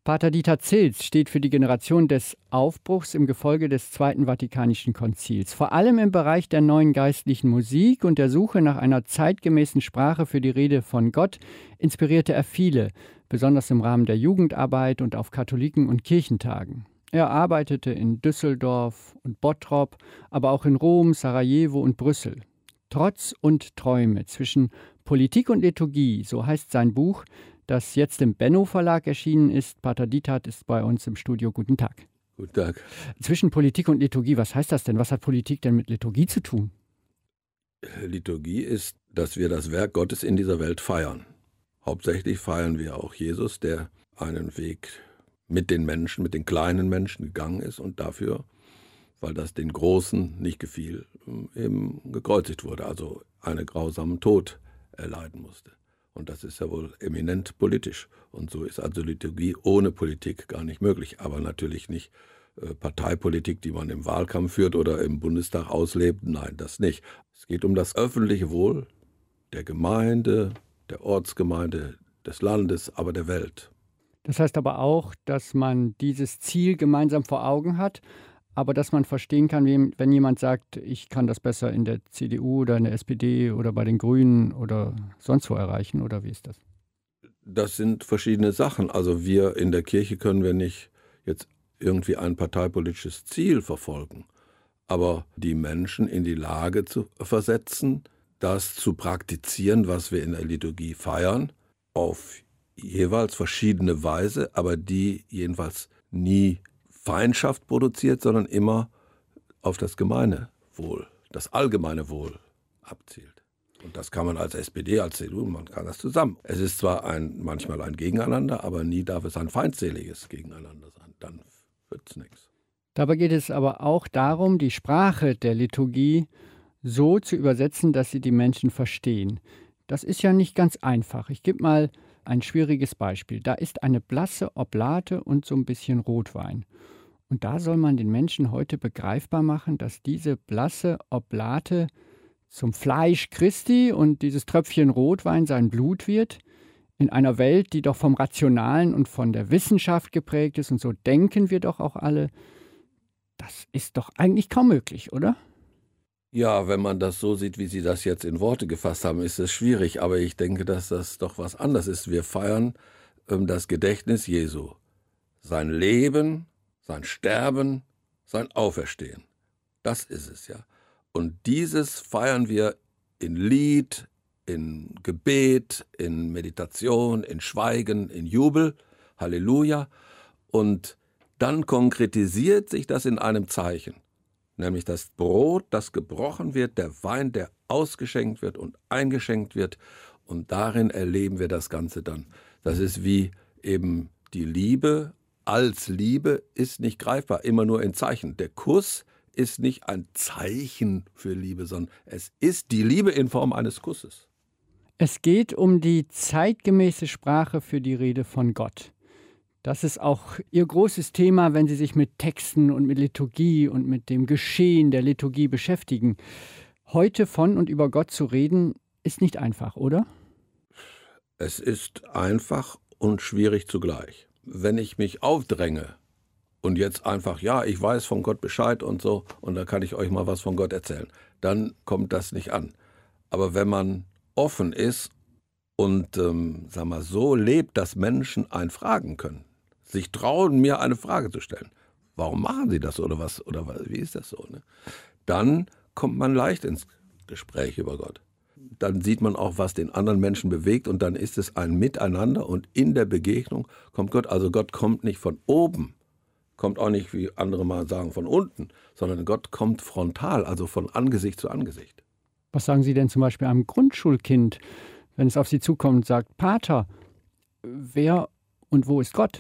Pater Dieter Zils steht für die Generation des Aufbruchs im Gefolge des Zweiten Vatikanischen Konzils. Vor allem im Bereich der neuen geistlichen Musik und der Suche nach einer zeitgemäßen Sprache für die Rede von Gott inspirierte er viele, besonders im Rahmen der Jugendarbeit und auf Katholiken- und Kirchentagen. Er arbeitete in Düsseldorf und Bottrop, aber auch in Rom, Sarajevo und Brüssel. Trotz und Träume zwischen Politik und Liturgie, so heißt sein Buch, das jetzt im Benno Verlag erschienen ist. Pater Dieter ist bei uns im Studio. Guten Tag. Guten Tag. Zwischen Politik und Liturgie, was heißt das denn? Was hat Politik denn mit Liturgie zu tun? Liturgie ist, dass wir das Werk Gottes in dieser Welt feiern. Hauptsächlich feiern wir auch Jesus, der einen Weg mit den Menschen, mit den kleinen Menschen gegangen ist und dafür, weil das den Großen nicht gefiel, eben gekreuzigt wurde, also einen grausamen Tod erleiden musste. Und das ist ja wohl eminent politisch. Und so ist also Liturgie ohne Politik gar nicht möglich. Aber natürlich nicht Parteipolitik, die man im Wahlkampf führt oder im Bundestag auslebt. Nein, das nicht. Es geht um das öffentliche Wohl der Gemeinde, der Ortsgemeinde, des Landes, aber der Welt. Das heißt aber auch, dass man dieses Ziel gemeinsam vor Augen hat, aber dass man verstehen kann, wenn jemand sagt, ich kann das besser in der CDU oder in der SPD oder bei den Grünen oder sonst wo erreichen, oder wie ist das? Das sind verschiedene Sachen. Also wir in der Kirche können wir nicht jetzt irgendwie ein parteipolitisches Ziel verfolgen, aber die Menschen in die Lage zu versetzen, das zu praktizieren, was wir in der Liturgie feiern, auf jeweils verschiedene Weise, aber die jedenfalls nie Feindschaft produziert, sondern immer auf das Gemeinwohl, das allgemeine Wohl abzielt. Und das kann man als SPD, als CDU, man kann das zusammen. Es ist zwar manchmal ein Gegeneinander, aber nie darf es ein feindseliges Gegeneinander sein. Dann wird es nichts. Dabei geht es aber auch darum, die Sprache der Liturgie so zu übersetzen, dass sie die Menschen verstehen. Das ist ja nicht ganz einfach. Ich gebe mal ein schwieriges Beispiel. Da ist eine blasse Oblate und so ein bisschen Rotwein. Und da soll man den Menschen heute begreifbar machen, dass diese blasse Oblate zum Fleisch Christi und dieses Tröpfchen Rotwein sein Blut wird, in einer Welt, die doch vom Rationalen und von der Wissenschaft geprägt ist, und so denken wir doch auch alle. Das ist doch eigentlich kaum möglich, oder? Ja, wenn man das so sieht, wie Sie das jetzt in Worte gefasst haben, ist es schwierig. Aber ich denke, dass das doch was anderes ist. Wir feiern das Gedächtnis Jesu, sein Leben, sein Sterben, sein Auferstehen. Das ist es ja. Und dieses feiern wir in Lied, in Gebet, in Meditation, in Schweigen, in Jubel. Halleluja. Und dann konkretisiert sich das in einem Zeichen. Nämlich das Brot, das gebrochen wird, der Wein, der ausgeschenkt wird und eingeschenkt wird. Und darin erleben wir das Ganze dann. Das ist wie eben die Liebe als Liebe ist nicht greifbar, immer nur in Zeichen. Der Kuss ist nicht ein Zeichen für Liebe, sondern es ist die Liebe in Form eines Kusses. Es geht um die zeitgemäße Sprache für die Rede von Gott. Das ist auch Ihr großes Thema, wenn Sie sich mit Texten und mit Liturgie und mit dem Geschehen der Liturgie beschäftigen. Heute von und über Gott zu reden, ist nicht einfach, oder? Es ist einfach und schwierig zugleich. Wenn ich mich aufdränge und jetzt einfach, ja, ich weiß von Gott Bescheid und so, und da kann ich euch mal was von Gott erzählen, dann kommt das nicht an. Aber wenn man offen ist und so lebt, dass Menschen einen fragen können, sich trauen, mir eine Frage zu stellen. Warum machen Sie das oder was? Oder wie ist das so? Ne? Dann kommt man leicht ins Gespräch über Gott. Dann sieht man auch, was den anderen Menschen bewegt, und dann ist es ein Miteinander, und in der Begegnung kommt Gott. Also Gott kommt nicht von oben, kommt auch nicht, wie andere mal sagen, von unten, sondern Gott kommt frontal, also von Angesicht zu Angesicht. Was sagen Sie denn zum Beispiel einem Grundschulkind, wenn es auf Sie zukommt und sagt, Pater, wer und wo ist Gott?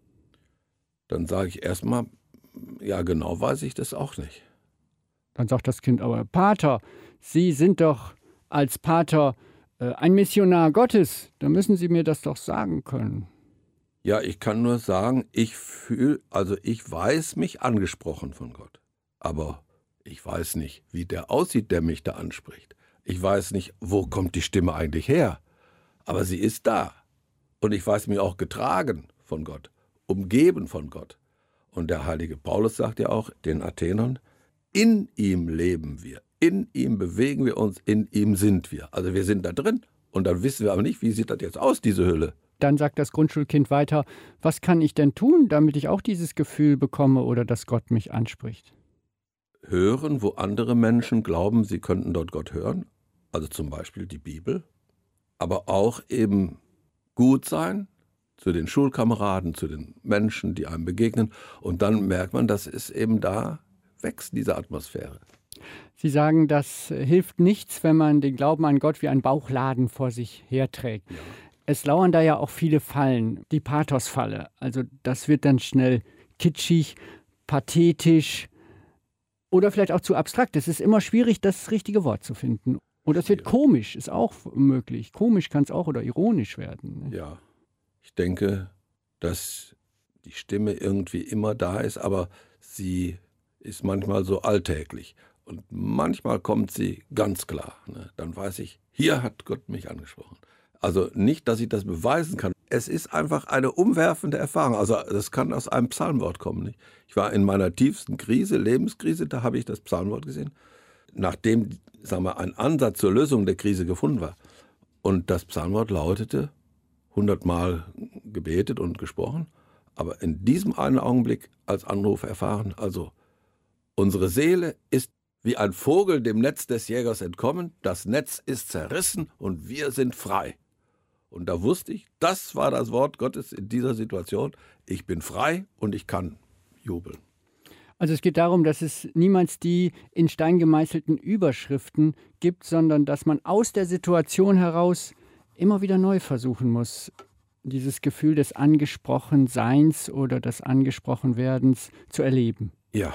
Dann sage ich erstmal, ja, genau weiß ich das auch nicht. Dann sagt das Kind aber, Pater, Sie sind doch als Pater ein Missionar Gottes. Da müssen Sie mir das doch sagen können. Ja, ich kann nur sagen, ich weiß mich angesprochen von Gott. Aber ich weiß nicht, wie der aussieht, der mich da anspricht. Ich weiß nicht, wo kommt die Stimme eigentlich her. Aber sie ist da. Und ich weiß mich auch getragen von Gott. umgeben von Gott. Und der heilige Paulus sagt ja auch den Athenern, in ihm leben wir, in ihm bewegen wir uns, in ihm sind wir. Also wir sind da drin und dann wissen wir aber nicht, wie sieht das jetzt aus, diese Hülle. Dann sagt das Grundschulkind weiter, was kann ich denn tun, damit ich auch dieses Gefühl bekomme oder dass Gott mich anspricht? Hören, wo andere Menschen glauben, sie könnten dort Gott hören, also zum Beispiel die Bibel, aber auch eben gut sein zu den Schulkameraden, zu den Menschen, die einem begegnen. Und dann merkt man, dass es eben da wächst, diese Atmosphäre. Sie sagen, das hilft nichts, wenn man den Glauben an Gott wie einen Bauchladen vor sich herträgt. Ja. Es lauern da ja auch viele Fallen, die Pathosfalle. Also das wird dann schnell kitschig, pathetisch oder vielleicht auch zu abstrakt. Es ist immer schwierig, das richtige Wort zu finden. Oder es wird komisch, ist auch möglich. Komisch kann es auch oder ironisch werden. Ne? Ja, ich denke, dass die Stimme irgendwie immer da ist, aber sie ist manchmal so alltäglich. Und manchmal kommt sie ganz klar. Ne? Dann weiß ich, hier hat Gott mich angesprochen. Also nicht, dass ich das beweisen kann. Es ist einfach eine umwerfende Erfahrung. Also das kann aus einem Psalmwort kommen. Nicht? Ich war in meiner tiefsten Krise, Lebenskrise, da habe ich das Psalmwort gesehen. Nachdem, sagen wir, ein Ansatz zur Lösung der Krise gefunden war. Und das Psalmwort lautete, 100-mal gebetet und gesprochen, aber in diesem einen Augenblick als Anruf erfahren, also unsere Seele ist wie ein Vogel dem Netz des Jägers entkommen, das Netz ist zerrissen und wir sind frei. Und da wusste ich, das war das Wort Gottes in dieser Situation, ich bin frei und ich kann jubeln. Also es geht darum, dass es niemals die in Stein gemeißelten Überschriften gibt, sondern dass man aus der Situation heraus immer wieder neu versuchen muss, dieses Gefühl des Angesprochenseins oder des Angesprochenwerdens zu erleben. Ja.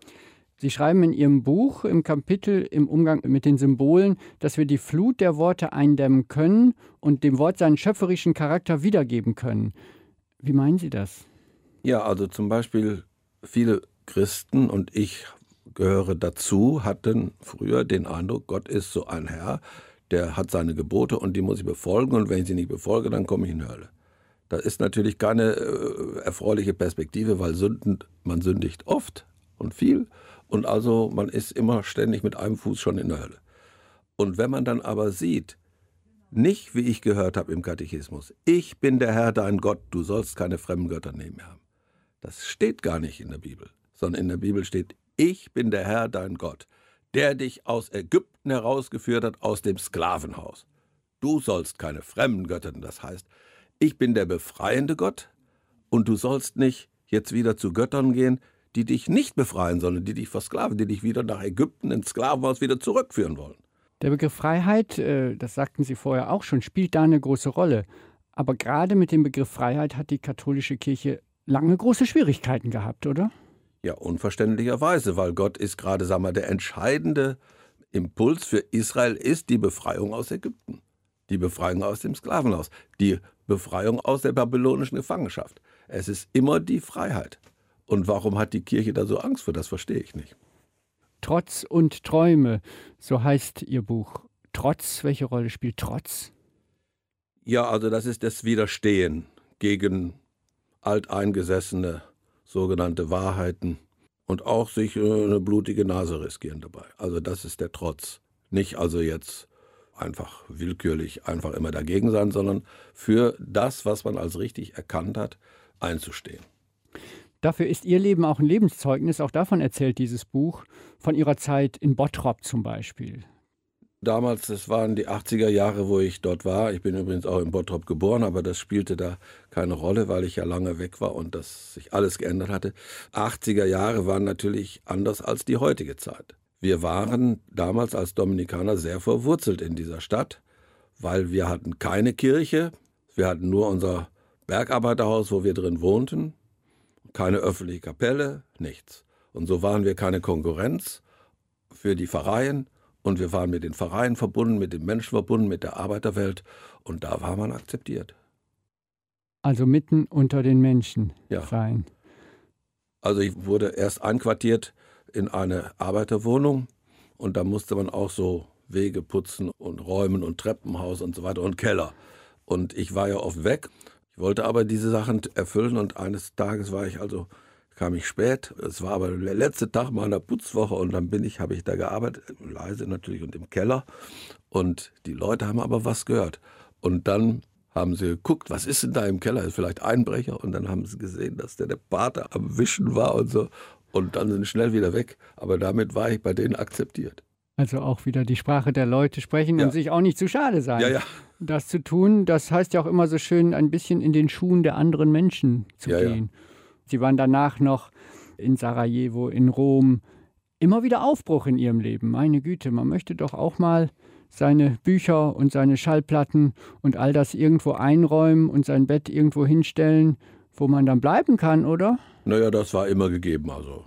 Sie schreiben in Ihrem Buch im Kapitel im Umgang mit den Symbolen, dass wir die Flut der Worte eindämmen können und dem Wort seinen schöpferischen Charakter wiedergeben können. Wie meinen Sie das? Ja, also zum Beispiel viele Christen, und ich gehöre dazu, hatten früher den Eindruck, Gott ist so ein Herr, der hat seine Gebote und die muss ich befolgen und wenn ich sie nicht befolge, dann komme ich in die Hölle. Das ist natürlich keine erfreuliche Perspektive, weil man sündigt oft und viel und also man ist immer ständig mit einem Fuß schon in der Hölle. Und wenn man dann aber sieht, nicht wie ich gehört habe im Katechismus, ich bin der Herr dein Gott, du sollst keine fremden Götter neben mir haben. Das steht gar nicht in der Bibel, sondern in der Bibel steht, ich bin der Herr dein Gott, der dich aus Ägypten herausgeführt hat, aus dem Sklavenhaus. Du sollst keine fremden Götter, das heißt, ich bin der befreiende Gott und du sollst nicht jetzt wieder zu Göttern gehen, die dich nicht befreien, sondern die dich versklaven, die dich wieder nach Ägypten ins Sklavenhaus wieder zurückführen wollen. Der Begriff Freiheit, das sagten Sie vorher auch schon, spielt da eine große Rolle. Aber gerade mit dem Begriff Freiheit hat die katholische Kirche lange große Schwierigkeiten gehabt, oder? Ja, unverständlicherweise, weil Gott ist gerade, sagen wir, der entscheidende Impuls für Israel ist die Befreiung aus Ägypten, die Befreiung aus dem Sklavenhaus, die Befreiung aus der babylonischen Gefangenschaft. Es ist immer die Freiheit. Und warum hat die Kirche da so Angst vor? Das verstehe ich nicht. Trotz und Träume, so heißt Ihr Buch. Trotz, welche Rolle spielt Trotz? Ja, also das ist das Widerstehen gegen alteingesessene sogenannte Wahrheiten und auch sich eine blutige Nase riskieren dabei. Also das ist der Trotz. Nicht also jetzt einfach willkürlich einfach immer dagegen sein, sondern für das, was man als richtig erkannt hat, einzustehen. Dafür ist Ihr Leben auch ein Lebenszeugnis. Auch davon erzählt dieses Buch, von Ihrer Zeit in Bottrop zum Beispiel. Damals, das waren die 80er Jahre, wo ich dort war. Ich bin übrigens auch in Bottrop geboren, aber das spielte da keine Rolle, weil ich ja lange weg war und das sich alles geändert hatte. 80er Jahre waren natürlich anders als die heutige Zeit. Wir waren damals als Dominikaner sehr verwurzelt in dieser Stadt, weil wir hatten keine Kirche. Wir hatten nur unser Bergarbeiterhaus, wo wir drin wohnten. Keine öffentliche Kapelle, nichts. Und so waren wir keine Konkurrenz für die Pfarreien. Und wir waren mit den Pfarreien verbunden, mit den Menschen verbunden, mit der Arbeiterwelt. Und da war man akzeptiert. Also mitten unter den Menschen sein. Also ich wurde erst einquartiert in eine Arbeiterwohnung. Und da musste man auch so Wege putzen und räumen und Treppenhaus und so weiter und Keller. Und ich war ja oft weg. Ich wollte aber diese Sachen erfüllen und eines Tages kam ich spät. Es war aber der letzte Tag meiner Putzwoche und dann habe ich da gearbeitet, leise natürlich und im Keller. Und die Leute haben aber was gehört. Und dann haben sie geguckt, was ist denn da im Keller? Ist vielleicht Einbrecher? Und dann haben sie gesehen, dass der Pater am Wischen war und so. Und dann sind sie schnell wieder weg. Aber damit war ich bei denen akzeptiert. Also auch wieder die Sprache der Leute sprechen Ja. und sich auch nicht zu schade sein. Ja. Das zu tun, das heißt ja auch immer so schön, ein bisschen in den Schuhen der anderen Menschen zu gehen. Sie waren danach noch in Sarajevo, in Rom. Immer wieder Aufbruch in ihrem Leben. Meine Güte, man möchte doch auch mal seine Bücher und seine Schallplatten und all das irgendwo einräumen und sein Bett irgendwo hinstellen, wo man dann bleiben kann, oder? Naja, das war immer gegeben. Also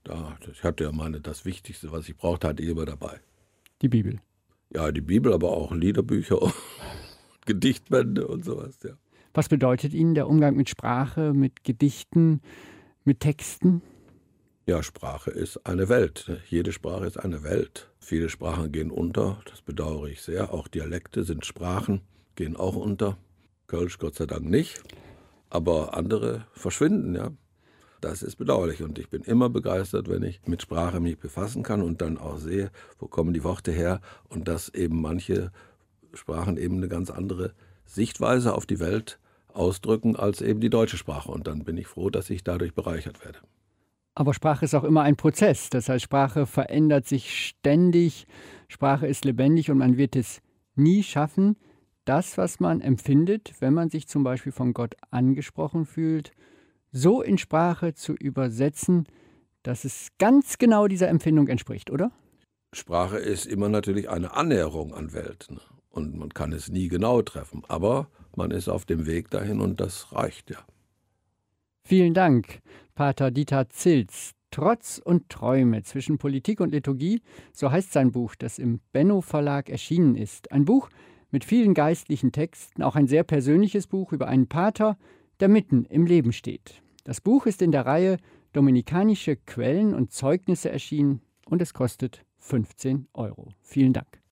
ich hatte ja das Wichtigste, was ich brauchte, hatte ich immer dabei. Die Bibel. Ja, die Bibel, aber auch Liederbücher und Gedichtbände und sowas, ja. Was bedeutet Ihnen der Umgang mit Sprache, mit Gedichten, mit Texten? Ja, Sprache ist eine Welt. Jede Sprache ist eine Welt. Viele Sprachen gehen unter, das bedauere ich sehr. Auch Dialekte sind Sprachen, gehen auch unter. Kölsch Gott sei Dank nicht, aber andere verschwinden, ja. Das ist bedauerlich und ich bin immer begeistert, wenn ich mit Sprache mich befassen kann und dann auch sehe, wo kommen die Worte her und dass eben manche Sprachen eben eine ganz andere Sichtweise auf die Welt ausdrücken als eben die deutsche Sprache. Und dann bin ich froh, dass ich dadurch bereichert werde. Aber Sprache ist auch immer ein Prozess. Das heißt, Sprache verändert sich ständig. Sprache ist lebendig und man wird es nie schaffen, das, was man empfindet, wenn man sich zum Beispiel von Gott angesprochen fühlt, so in Sprache zu übersetzen, dass es ganz genau dieser Empfindung entspricht, oder? Sprache ist immer natürlich eine Annäherung an Welt. Ne? Und man kann es nie genau treffen. Aber man ist auf dem Weg dahin und das reicht, ja. Vielen Dank, Pater Dieter Zilz. Trotz und Träume zwischen Politik und Liturgie, so heißt sein Buch, das im Benno Verlag erschienen ist. Ein Buch mit vielen geistlichen Texten, auch ein sehr persönliches Buch über einen Pater, der mitten im Leben steht. Das Buch ist in der Reihe Dominikanische Quellen und Zeugnisse erschienen und es kostet 15 €. Vielen Dank.